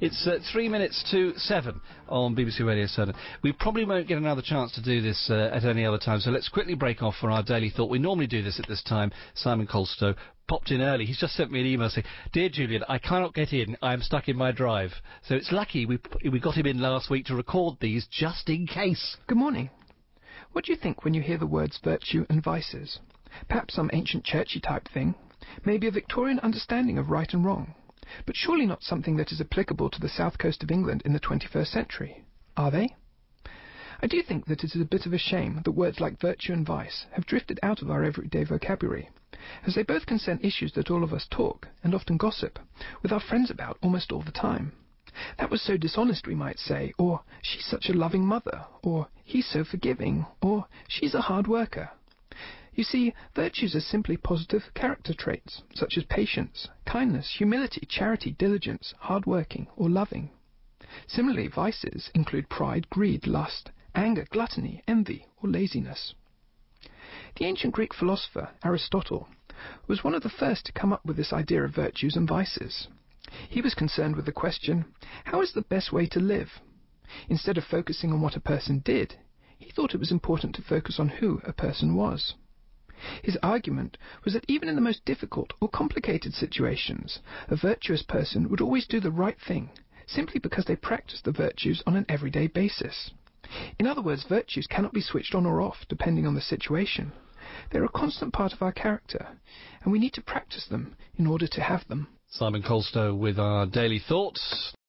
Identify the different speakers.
Speaker 1: It's 3 minutes to 7 on BBC Radio 7. We probably won't get another chance to do this at any other time, so let's quickly break off for our daily thought. We normally do this at this time. Simon Colstow popped in early. He's just sent me an email saying, "Dear Julian, I cannot get in. I am stuck in my drive." So it's lucky we got him in last week to record these just in case.
Speaker 2: Good morning. What do you think when you hear the words virtue and vices? Perhaps some ancient churchy type thing? Maybe a Victorian understanding of right and wrong? But surely not something that is applicable to the south coast of England in the 21st century. Are they? I do think that it is a bit of a shame that words like virtue and vice have drifted out of our everyday vocabulary, as they both concern issues that all of us talk, and often gossip, with our friends about almost all the time. That was so dishonest, we might say, or she's such a loving mother, or he's so forgiving, or she's a hard worker. You see, virtues are simply positive character traits, such as patience, kindness, humility, charity, diligence, hard-working, or loving. Similarly, vices include pride, greed, lust, anger, gluttony, envy, or laziness. The ancient Greek philosopher Aristotle was one of the first to come up with this idea of virtues and vices. He was concerned with the question, how is the best way to live? Instead of focusing on what a person did, he thought it was important to focus on who a person was. His argument was that even in the most difficult or complicated situations, a virtuous person would always do the right thing, simply because they practiced the virtues on an everyday basis. In other words, virtues cannot be switched on or off depending on the situation. They're a constant part of our character, and we need to practice them in order to have them.
Speaker 1: Simon Colstow with our daily thoughts.